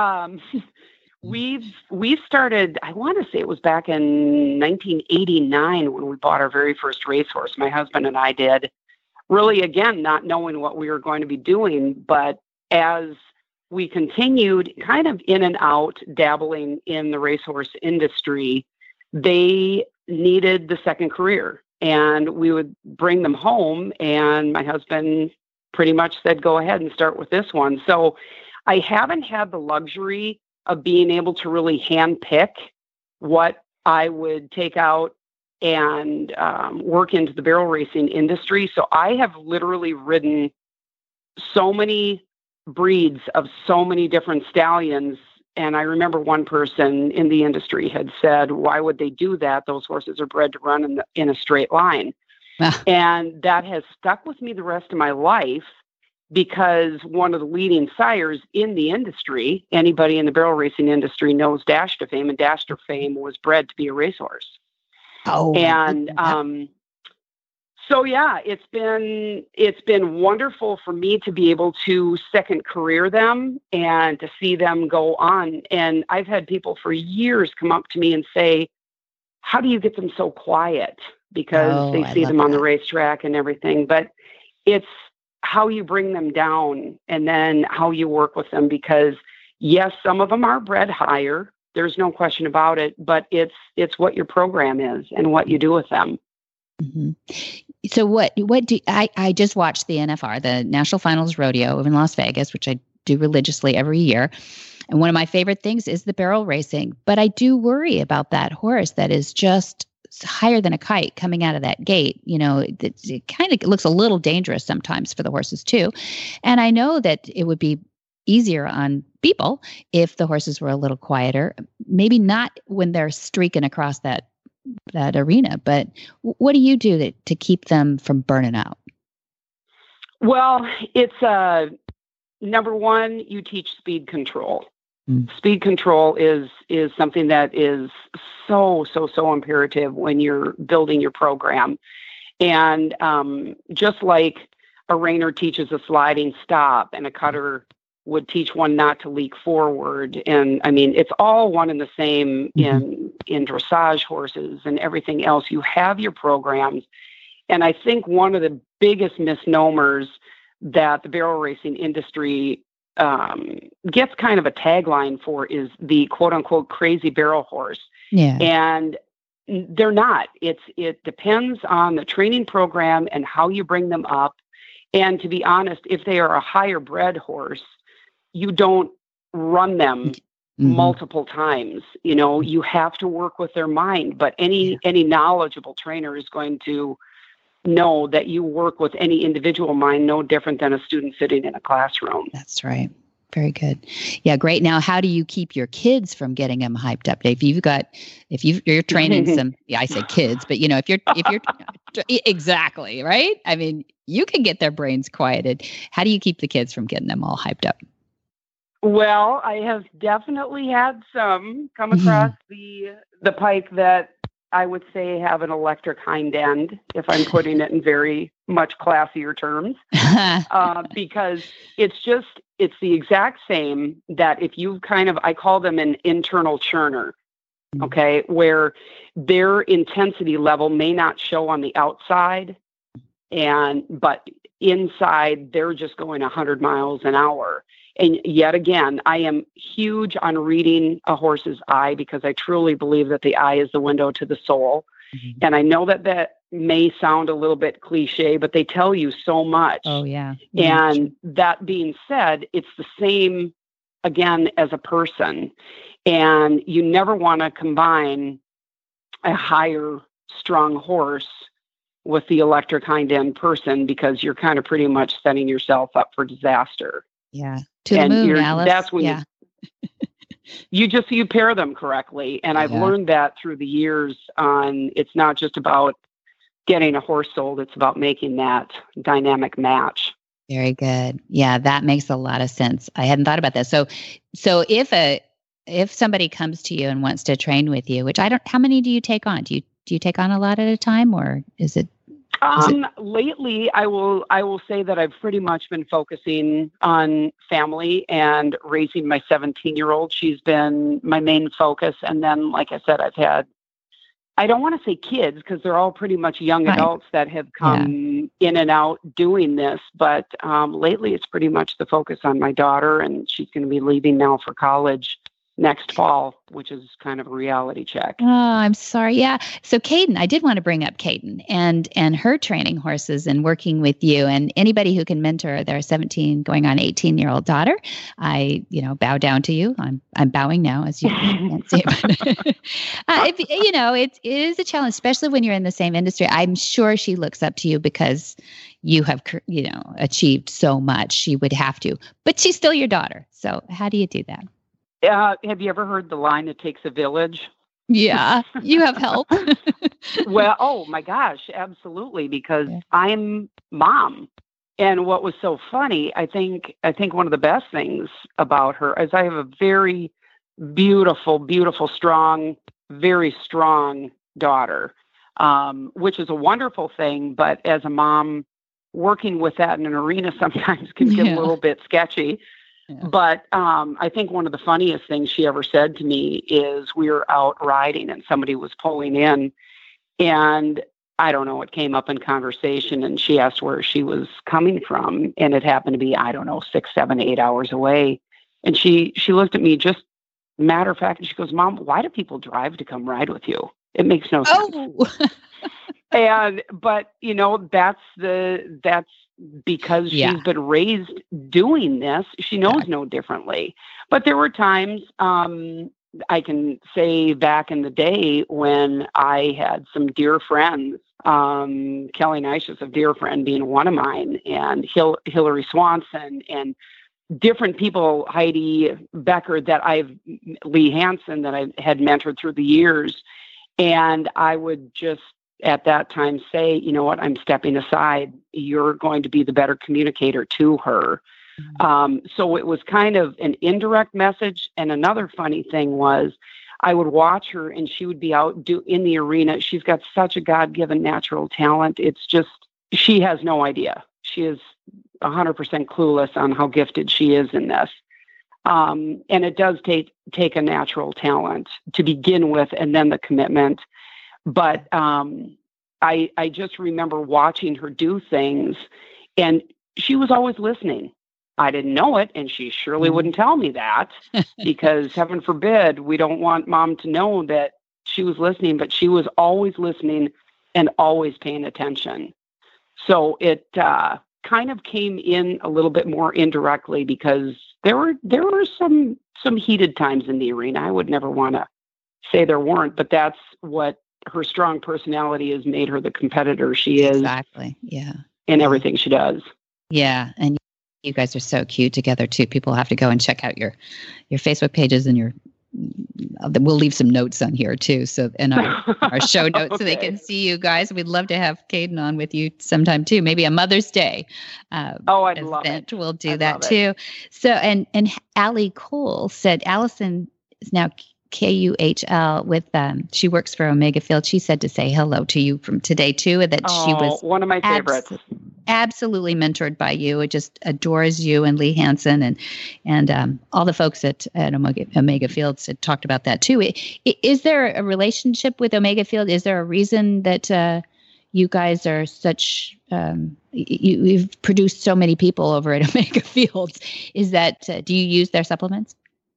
we started, I want to say it was back in 1989 when we bought our very first racehorse. My husband and I did, really, again, not knowing what we were going to be doing. But as we continued kind of in and out, dabbling in the racehorse industry, they needed the second career. And we would bring them home, and my husband pretty much said, go ahead and start with this one. So I haven't had the luxury of being able to really handpick what I would take out and work into the barrel racing industry. So I have literally ridden so many breeds of so many different stallions. And I remember one person in the industry had said, why would they do that? Those horses are bred to run in a straight line. And that has stuck with me the rest of my life, because one of the leading sires in the industry, anybody in the barrel racing industry knows Dash to Fame, and Dash to Fame was bred to be a racehorse. Oh, and so yeah, it's been wonderful for me to be able to second career them and to see them go on. And I've had people for years come up to me and say, how do you get them so quiet? Because they see them on the racetrack and everything. But it's how you bring them down and then how you work with them, because yes, some of them are bred higher. There's no question about it, but it's what your program is and what you do with them. Mm-hmm. So what do I just watched the NFR, the National Finals Rodeo in Las Vegas, which I do religiously every year. And one of my favorite things is the barrel racing, but I do worry about that horse that is just higher than a kite coming out of that gate. It kind of looks a little dangerous sometimes for the horses too. And I know that it would be easier on people if the horses were a little quieter. Maybe not when they're streaking across that arena, but what do you do to keep them from burning out? Well, it's number one, you teach speed control. Speed control is something that is so imperative when you're building your program. And just like a reiner teaches a sliding stop and a cutter would teach one not to leak forward. And I mean, it's all one and the same in dressage horses and everything else. You have your programs. And I think one of the biggest misnomers that the barrel racing industry gets kind of a tagline for is the quote unquote crazy barrel horse. Yeah. And they're not. It depends on the training program and how you bring them up. And to be honest, if they are a higher bred horse, you don't run them multiple times. You know, you have to work with their mind. But any knowledgeable trainer is going to know that you work with any individual mind no different than a student sitting in a classroom. That's right. Very good. Yeah, great. Now, how do you keep your kids from getting them hyped up? If you're training some, I say kids, but if you're exactly right. I mean, you can get their brains quieted. How do you keep the kids from getting them all hyped up? Well, I have definitely had some come across the pike that I would say have an electric hind end, if I'm putting it in very much classier terms, because it's the exact same that if you I call them an internal churner, okay, where their intensity level may not show on the outside, but inside they're just going 100 miles an hour. And yet again, I am huge on reading a horse's eye because I truly believe that the eye is the window to the soul. And I know that may sound a little bit cliche, but they tell you so much. Oh, yeah. And that being said, it's the same, again, as a person. And you never want to combine a higher, strong horse with the electric hind end person because you're kind of pretty much setting yourself up for disaster. Yeah. To the moon, Alice. That's when you pair them correctly. And I've learned that through the years it's not just about getting a horse sold. It's about making that dynamic match. Very good. Yeah, that makes a lot of sense. I hadn't thought about that. So if somebody comes to you and wants to train with you, how many do you take on? Do you take on a lot at a time, or is it? Lately, I will say that I've pretty much been focusing on family and raising my 17-year-old. She's been my main focus. And then, like I said, I've had, I don't want to say kids because they're all pretty much young adults that have come in and out doing this. But lately, it's pretty much the focus on my daughter, and she's going to be leaving now for college next fall, which is kind of a reality check. Oh, I'm sorry. Yeah. So Caden, I did want to bring up Caden and her training horses and working with you, and anybody who can mentor their 17 going on 18-year-old daughter. I, bow down to you. I'm bowing now, as you can't see. It is a challenge, especially when you're in the same industry. I'm sure she looks up to you because you have, achieved so much. She would have to, but she's still your daughter. So how do you do that? Have you ever heard the line, "It takes a village"? Yeah, you have help. Well, oh my gosh, absolutely, because I'm mom. And what was so funny, I think one of the best things about her is I have a very beautiful, strong, very strong daughter, which is a wonderful thing. But as a mom, working with that in an arena sometimes can get a little bit sketchy. Yeah. But I think one of the funniest things she ever said to me is we were out riding and somebody was pulling in, and I don't know, it came up in conversation, and she asked where she was coming from, and it happened to be, 6, 7, 8 hours away. And she looked at me, just matter of fact, and she goes, "Mom, why do people drive to come ride with you? It makes no sense." But that's because she's been raised doing this. She knows no differently. But there were times, I can say back in the day when I had some dear friends, Kelly Nicias, a dear friend being one of mine, and Hillary Swanson, and different people, Heidi Becker, Lee Hansen, that I had mentored through the years. And I would just at that time say, you know what, I'm stepping aside. You're going to be the better communicator to her. So it was kind of an indirect message. And another funny thing was I would watch her and she would be out in the arena. She's got such a God-given natural talent. It's just, she has no idea. She is 100% clueless on how gifted she is in this. And it does take a natural talent to begin with, and then the commitment. But I just remember watching her do things, and she was always listening. I didn't know it, and she surely wouldn't tell me that, because heaven forbid, we don't want Mom to know that she was listening, but she was always listening and always paying attention. So it kind of came in a little bit more indirectly, because there were some heated times in the arena. I would never want to say there weren't, but that's what her strong personality has made her the competitor she is. Exactly. Yeah. In everything she does. Yeah. And you guys are so cute together too. People have to go and check out your Facebook pages and we'll leave some notes on here too. So, and our show notes, okay, so they can see you guys. We'd love to have Caden on with you sometime too. Maybe a Mother's Day I'd love it. We'll do that too. So, and Allie Cole said Allison is now KUHL with she works for Omega Field. She said to say hello to you from today too, and that she was one of my favorites. Absolutely mentored by you. It just adores you and Lee Hansen and all the folks at Omega Fields had talked about that too. Is there a relationship with Omega Field? Is there a reason that you guys are such you've produced so many people over at Omega Fields? Is that do you use their supplements?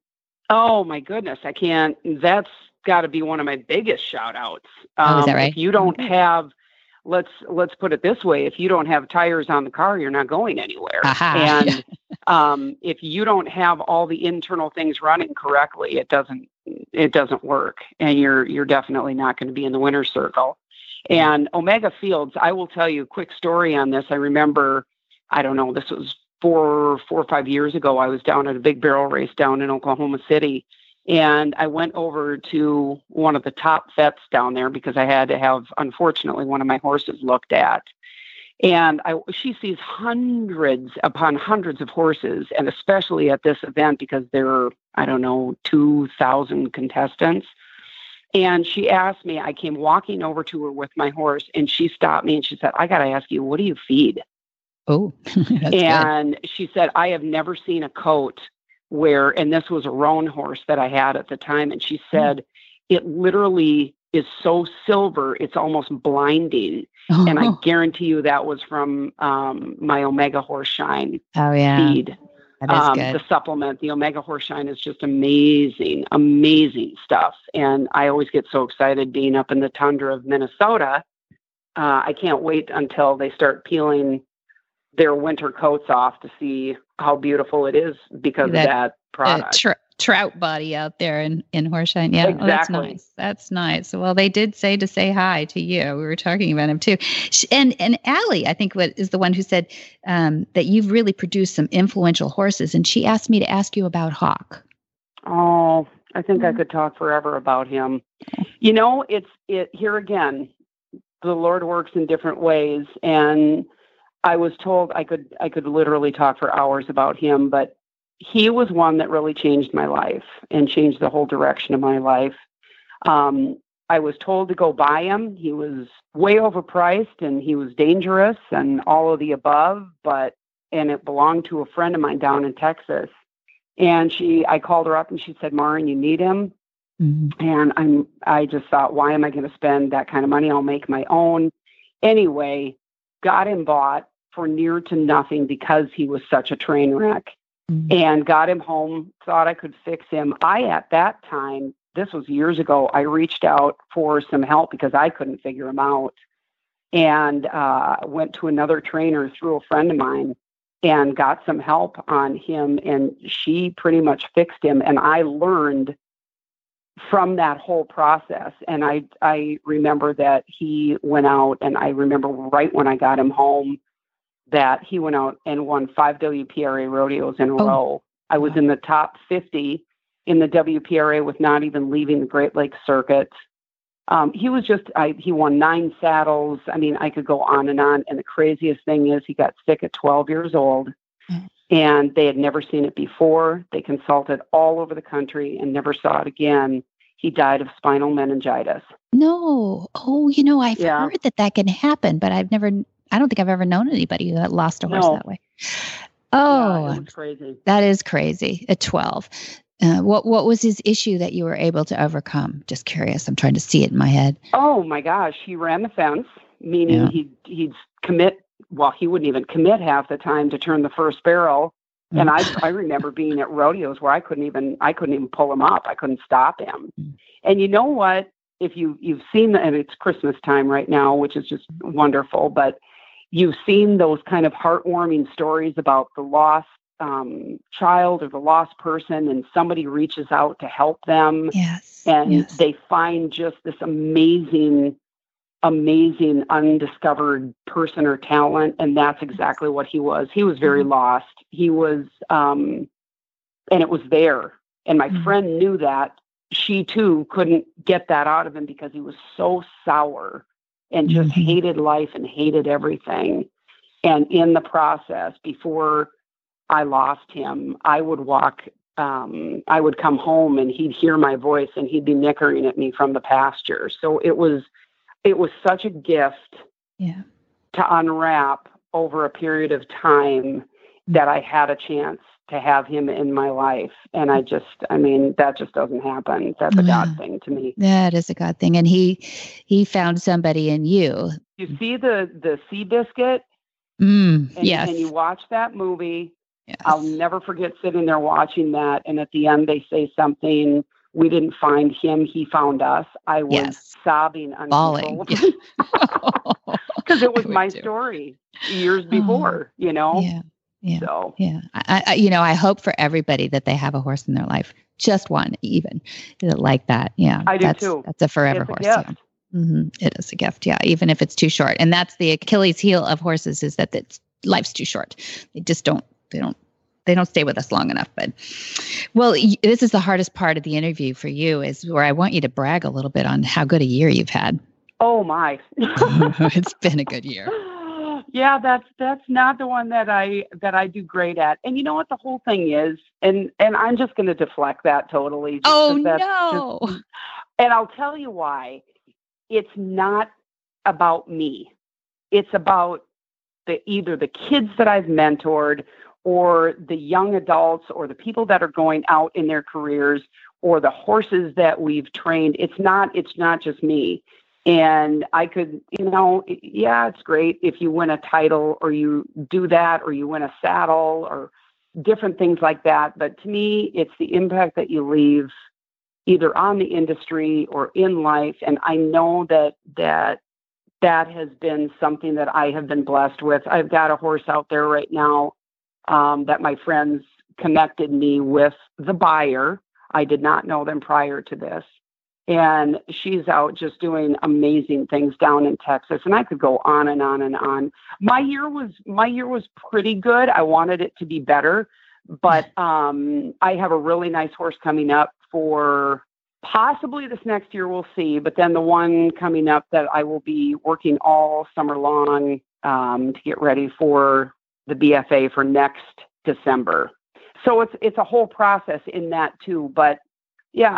Oh my goodness, I can't. That's got to be one of my biggest shout outs. Is that right? If you don't have, let's put it this way, if you don't have tires on the car, you're not going anywhere. And if you don't have all the internal things running correctly, it doesn't work, and you're definitely not going to be in the winner's circle. And Omega Fields, I will tell you a quick story on this. I remember, I don't know, this was 4 or 5 years ago. I was down at a big barrel race down in Oklahoma City, and I went over to one of the top vets down there because I had to have, unfortunately, one of my horses looked at. And she sees hundreds upon hundreds of horses, and especially at this event because there are, 2,000 contestants. And she asked me, I came walking over to her with my horse, and she stopped me and she said, I got to ask you, what do you feed? Oh, that's and good. She said, I have never seen a coat where, and this was a roan horse that I had at the time. And she said, it literally is so silver, it's almost blinding. Oh. And I guarantee you that was from my Omega Horse Shine feed. That is good. The supplement, the Omega Horse Shine is just amazing, amazing stuff. And I always get so excited being up in the tundra of Minnesota. I can't wait until they start peeling their winter coats off to see how beautiful it is because of that product. Trout body out there in Horshine. Yeah, exactly. That's nice. Well, they did say to say hi to you. We were talking about him too. And Allie, I think, is the one who said that you've really produced some influential horses. And she asked me to ask you about Hawk. Oh, I think I could talk forever about him. It's here again, the Lord works in different ways. And I was told I could literally talk for hours about him, but he was one that really changed my life and changed the whole direction of my life. I was told to go buy him. He was way overpriced and he was dangerous and all of the above, and it belonged to a friend of mine down in Texas. And I called her up and she said, Maureen, you need him. Mm-hmm. And I just thought, why am I going to spend that kind of money? I'll make my own. Anyway, got him bought for near to nothing because he was such a train wreck, and got him home, thought I could fix him. At that time, this was years ago, I reached out for some help because I couldn't figure him out, and went to another trainer through a friend of mine and got some help on him, and she pretty much fixed him. And I learned from that whole process. And I remember that he went out, and I remember right when I got him home, that he went out and won 5 WPRA rodeos in a row. I was in the top 50 in the WPRA with not even leaving the Great Lakes circuit. He was he won 9 saddles. I mean, I could go on. And the craziest thing is he got sick at 12 years old and they had never seen it before. They consulted all over the country and never saw it again. He died of spinal meningitis. No. Oh, I've heard that can happen, but I don't think I've ever known anybody who lost a horse that way. Oh, it was crazy. That is crazy at 12. What was his issue that you were able to overcome? Just curious. I'm trying to see it in my head. Oh my gosh. He ran the fence, meaning he'd commit. Well, he wouldn't even commit half the time to turn the first barrel. And I remember being at rodeos where I couldn't even pull him up. I couldn't stop him. And you know what? If you've seen, and it's Christmas time right now, which is just wonderful, but you've seen those kind of heartwarming stories about the lost child or the lost person, and somebody reaches out to help them. And they find just this amazing undiscovered person or talent. And that's exactly what he was. He was very lost. He was, and it was there. And my friend knew that. She too couldn't get that out of him because he was so sour and just hated life and hated everything. And in the process, before I lost him, I would come home and he'd hear my voice and he'd be nickering at me from the pasture. So it was such a gift to unwrap over a period of time that I had a chance to have him in my life. And that just doesn't happen. That's a God thing to me. That is a God thing. And he found somebody in you. You see the Seabiscuit? Yes. And you watch that movie. Yes. I'll never forget sitting there watching that. And at the end, they say something, we didn't find him, he found us. I was sobbing uncontrollably. Because it was my story years before, Yeah. So, I hope for everybody that they have a horse in their life, just one, even like that. Yeah, I do too. That's a forever horse. Yeah. It is a gift. Yeah, even if it's too short, and that's the Achilles heel of horses is that life's too short. They just don't. They don't stay with us long enough. But this is the hardest part of the interview for you, is where I want you to brag a little bit on how good a year you've had. Oh my! It's been a good year. Yeah, that's not the one that I do great at. And you know what the whole thing is, and I'm just going to deflect that totally. No. And I'll tell you why. It's not about me. It's about either the kids that I've mentored, or the young adults, or the people that are going out in their careers, or the horses that we've trained. It's not just me. And I could, it's great if you win a title or you do that, or you win a saddle or different things like that. But to me, it's the impact that you leave either on the industry or in life. And I know that has been something that I have been blessed with. I've got a horse out there right now that my friends connected me with the buyer. I did not know them prior to this. And she's out just doing amazing things down in Texas. And I could go on and on and on. My year was pretty good. I wanted it to be better, but I have a really nice horse coming up for possibly this next year. We'll see. But then the one coming up that I will be working all summer long to get ready for the BFA for next December. So it's a whole process in that too. But yeah,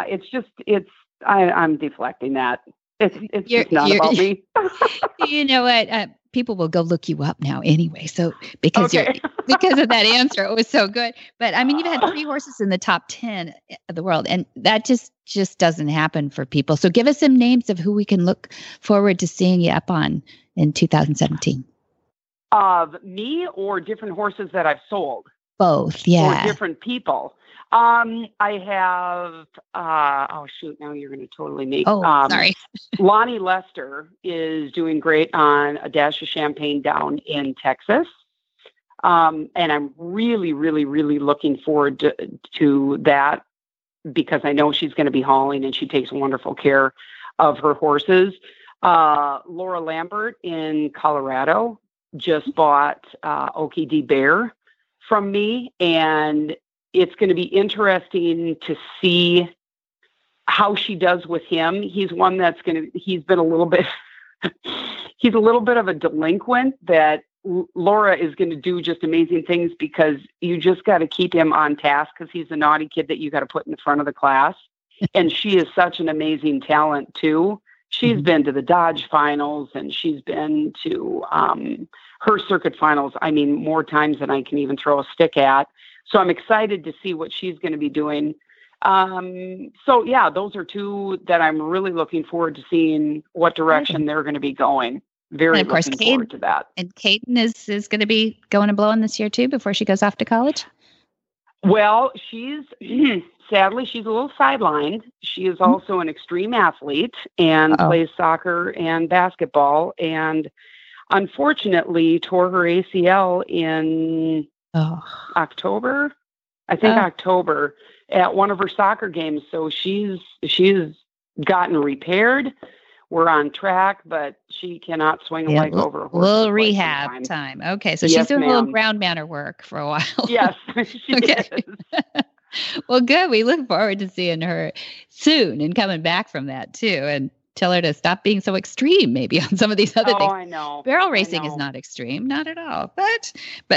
I'm deflecting that. It's just not about me. You know what? People will go look you up now anyway. So because of that answer, it was so good. But I mean, you've had 3 horses in the top 10 of the world, and that just doesn't happen for people. So give us some names of who we can look forward to seeing you up on in 2017. Of me or different horses that I've sold? Both, yeah. Or different people. I have, now you're going to totally make. Sorry. Lonnie Lester is doing great on A Dash of Champagne down in Texas. And I'm really, really, really looking forward to that, because I know she's going to be hauling and she takes wonderful care of her horses. Laura Lambert in Colorado just bought Okie D. Bear from me, and it's going to be interesting to see how she does with him. He's one that's he's been a little bit, he's a little bit of a delinquent that Laura is going to do just amazing things because you just got to keep him on task because he's a naughty kid that you got to put in the front of the class. And she is such an amazing talent too. She's been to the Dodge finals and she's been to her circuit finals. I mean, more times than I can even throw a stick at. So I'm excited to see what she's going to be doing. So yeah, those are two that I'm really looking forward to seeing what direction they're going to be going. Very and of course, looking forward to that. And Kaden is going to be going and blowing this year too before she goes off to college? Well, she's sadly, she's a little sidelined. She is also an extreme athlete and plays soccer and basketball. And unfortunately, tore her ACL in October. I think October at one of her soccer games. So she's gotten repaired. We're on track, but she cannot swing a leg over a horse. Little rehab time. Okay, so she's doing a little ground manner work for a while. Yes, she is. Well, good. We look forward to seeing her soon and coming back from that too, and tell her to stop being so extreme maybe on some of these other things. Oh, I know. Barrel racing is not extreme, not at all. But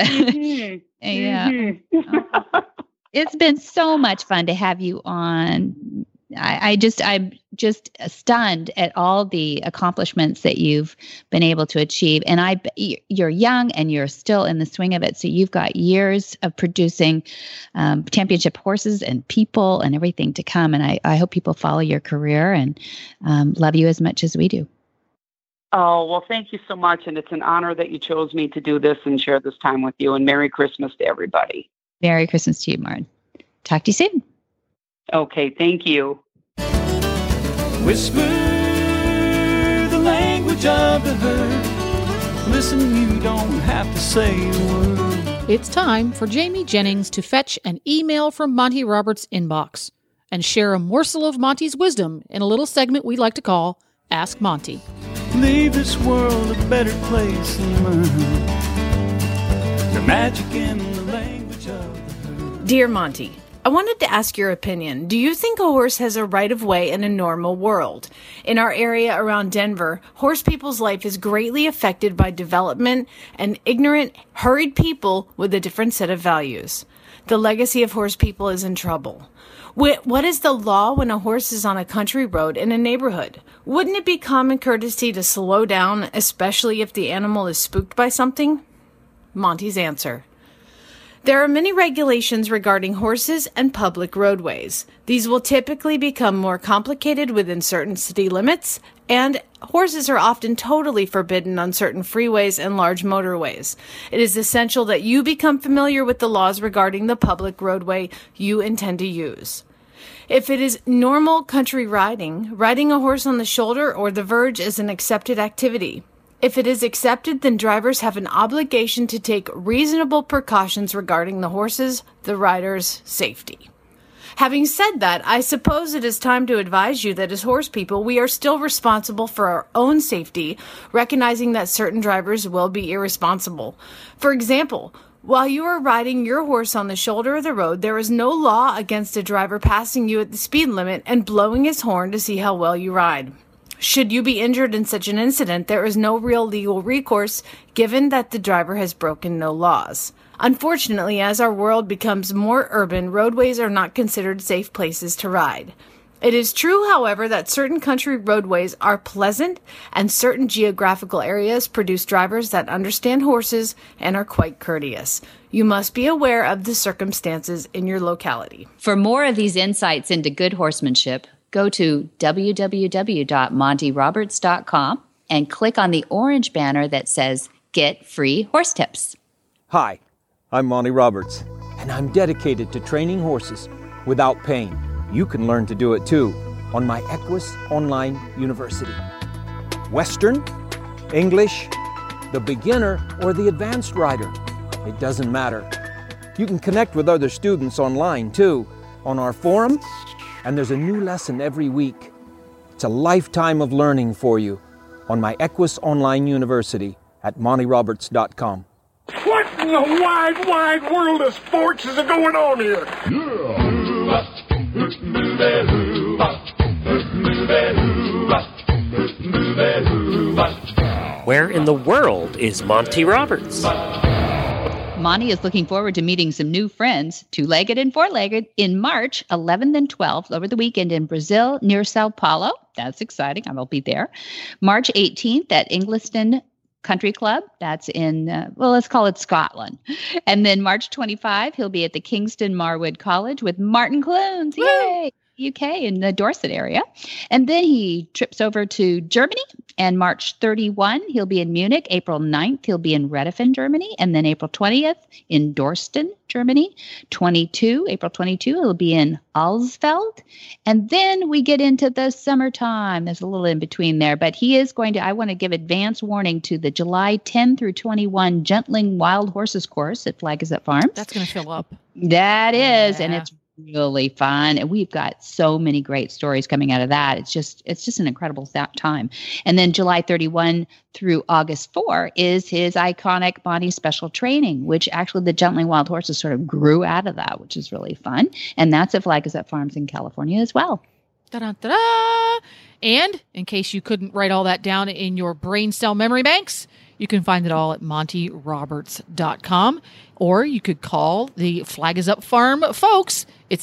yeah. It's been so much fun to have you on. I'm just stunned at all the accomplishments that you've been able to achieve. And you're young and you're still in the swing of it. So you've got years of producing championship horses and people and everything to come. And I hope people follow your career and love you as much as we do. Oh, well, thank you so much. And it's an honor that you chose me to do this and share this time with you. And Merry Christmas to everybody. Merry Christmas to you, Martin. Talk to you soon. Okay, thank you. Whisper the language of the herd. Listen, you don't have to say a word. It's time for Jamie Jennings to fetch an email from Monty Roberts' inbox and share a morsel of Monty's wisdom in a little segment we like to call Ask Monty. Leave this world a better place than mine. The magic in the language of the herd. Dear Monty, I wanted to ask your opinion. Do you think a horse has a right-of-way in a normal world? In our area around Denver, horse people's life is greatly affected by development and ignorant, hurried people with a different set of values. The legacy of horse people is in trouble. What is the law when a horse is on a country road in a neighborhood? Wouldn't it be common courtesy to slow down, especially if the animal is spooked by something? Monty's answer. There are many regulations regarding horses and public roadways. These will typically become more complicated within certain city limits, and horses are often totally forbidden on certain freeways and large motorways. It is essential that you become familiar with the laws regarding the public roadway you intend to use. If it is normal country riding, riding a horse on the shoulder or the verge is an accepted activity. If it is accepted, then drivers have an obligation to take reasonable precautions regarding the horses, the riders' safety. Having said that, I suppose it is time to advise you that as horse people, we are still responsible for our own safety, recognizing that certain drivers will be irresponsible. For example, while you are riding your horse on the shoulder of the road, there is no law against a driver passing you at the speed limit and blowing his horn to see how well you ride. Should you be injured in such an incident, there is no real legal recourse given that the driver has broken no laws. Unfortunately, as our world becomes more urban, roadways are not considered safe places to ride. It is true, however, that certain country roadways are pleasant and certain geographical areas produce drivers that understand horses and are quite courteous. You must be aware of the circumstances in your locality. For more of these insights into good horsemanship, go to www.montyroberts.com and click on the orange banner that says Get Free Horse Tips. Hi, I'm Monty Roberts, and I'm dedicated to training horses without pain. You can learn to do it too on my Equus Online University. Western, English, the beginner, or the advanced rider, it doesn't matter. You can connect with other students online too, on our forum, and there's a new lesson every week. It's a lifetime of learning for you on my Equus Online University at montyroberts.com. What in the wide, wide world of sports is going on here? Where in the world is Monty Roberts? Monty is looking forward to meeting some new friends, two-legged and four-legged, in March 11th and 12th over the weekend in Brazil near Sao Paulo. That's exciting. I will be there. March 18th at Ingliston Country Club. That's in, let's call it Scotland. And then March 25, he'll be at the Kingston Marwood College with Martin Clunes. Yay! UK in the Dorset area. And then he trips over to Germany. And March 31, he'll be in Munich. April 9th, he'll be in Redefin, Germany. And then April 20th in Dorsten, Germany. April 22, he'll be in Alsfeld. And then we get into the summertime. There's a little in between there. But he is going to, I want to give advance warning to the July 10 through 21 Gentling Wild Horses course at Flagship Farms. That's going to fill up. That is. Yeah. And it's really fun, and we've got so many great stories coming out of that. It's just an incredible time. And then July 31 through August 4 is his iconic Monty special training, which actually the Gentling Wild Horses sort of grew out of that, which is really fun. And that's at Flagship Farms in California as well. Da-da-da-da. And in case you couldn't write all that down in your brain cell memory banks, you can find it all at montyroberts.com, or you could call the Flag Is Up Farm folks. It's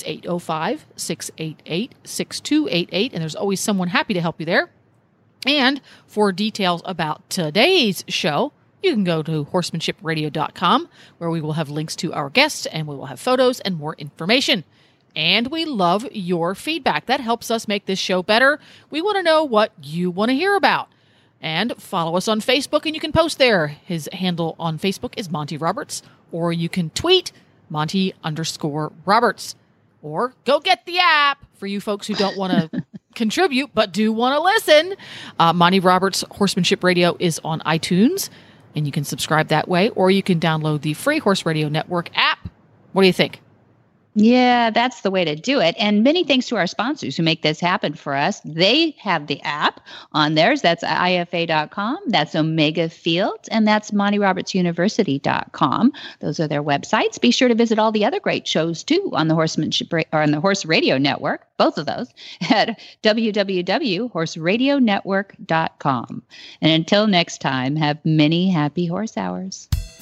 805-688-6288, and there's always someone happy to help you there. And for details about today's show, you can go to horsemanshipradio.com, where we will have links to our guests, and we will have photos and more information. And we love your feedback. That helps us make this show better. We want to know what you want to hear about. And follow us on Facebook, and you can post there. His handle on Facebook is Monty Roberts, or you can tweet Monty_Roberts, or go get the app for you folks who don't want to contribute but do want to listen. Monty Roberts Horsemanship Radio is on iTunes, and you can subscribe that way, or you can download the free Horse Radio Network app. What do you think? Yeah, that's the way to do it. And many thanks to our sponsors who make this happen for us. They have the app on theirs. That's IFA.com. That's Omega Fields. And that's MontyRobertsUniversity.com. Those are their websites. Be sure to visit all the other great shows, too, on the on the Horse Radio Network, both of those, at www.horseradionetwork.com. And until next time, have many happy horse hours.